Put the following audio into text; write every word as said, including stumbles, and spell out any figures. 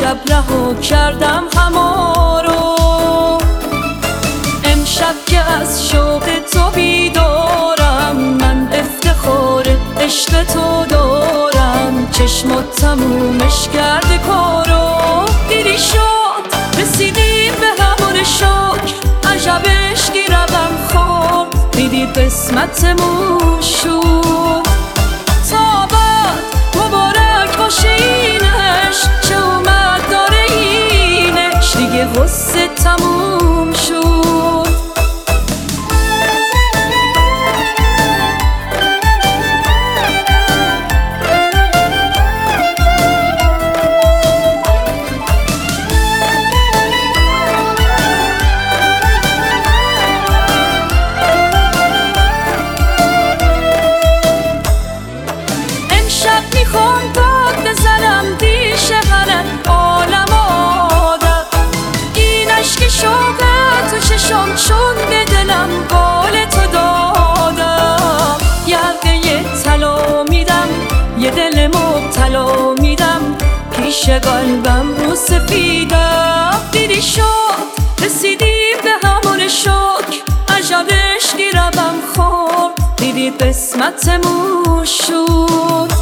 شب رها کردم هما رو. امشب که از شوق تو بیدارم، من افتخار عشق تو دارم. چشمات تمومش کرده کارو. دیدی شد رسیدیم به همون شکر، عجب عشقی رقم خورد، دیدی قسمتمون شد. تا بعد مبارک باشه اینش، چه اومد داره اینش، دیگه غصه تموم شد. میخوام داد بزنم دیش هر عالم آدم، این عشق شوقت تو چشم چون به دلم قول تو دادم. یه طلا میدم، یه دل مبتلا میدم، پیش قلبم رو سفیدم. دیدی شد رسیدیم به همون شکر، عجب عشقی رقم خورد، دیدی قسمتمون شد.